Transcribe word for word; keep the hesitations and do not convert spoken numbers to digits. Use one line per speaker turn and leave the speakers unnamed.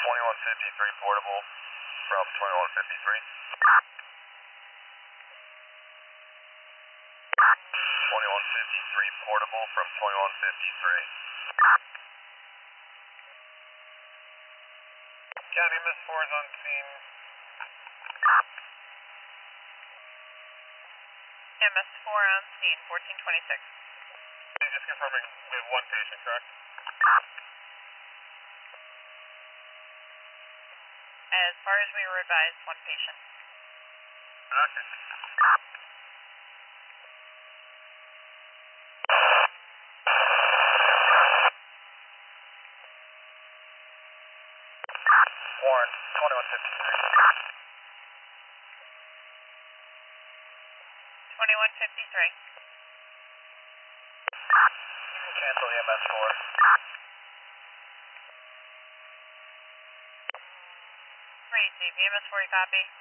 twenty-one fifty-three portable from twenty-one fifty-three. twenty-one fifty-three portable from twenty-one fifty-three. County M S four is on scene.
M S four on scene, fourteen twenty-six.
Just confirming, we have one patient, correct?
As far as we were advised, one patient.
Okay. Warren, twenty-one fifty-three.
twenty-one fifty-three.
You can cancel the M S four.
Crazy. M S four, you copy?